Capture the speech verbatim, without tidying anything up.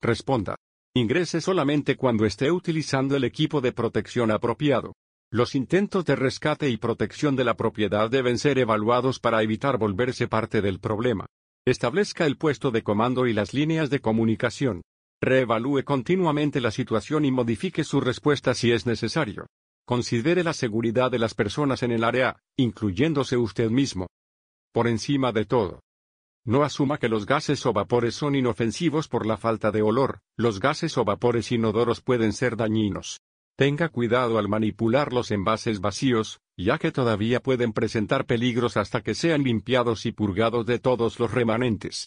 Responda. Ingrese solamente cuando esté utilizando el equipo de protección apropiado. Los intentos de rescate y protección de la propiedad deben ser evaluados para evitar volverse parte del problema. Establezca el puesto de comando y las líneas de comunicación. Reevalúe continuamente la situación y modifique su respuesta si es necesario. Considere la seguridad de las personas en el área, incluyéndose usted mismo. Por encima de todo, no asuma que los gases o vapores son inofensivos por la falta de olor. Los gases o vapores inodoros pueden ser dañinos. Tenga cuidado al manipular los envases vacíos, ya que todavía pueden presentar peligros hasta que sean limpiados y purgados de todos los remanentes.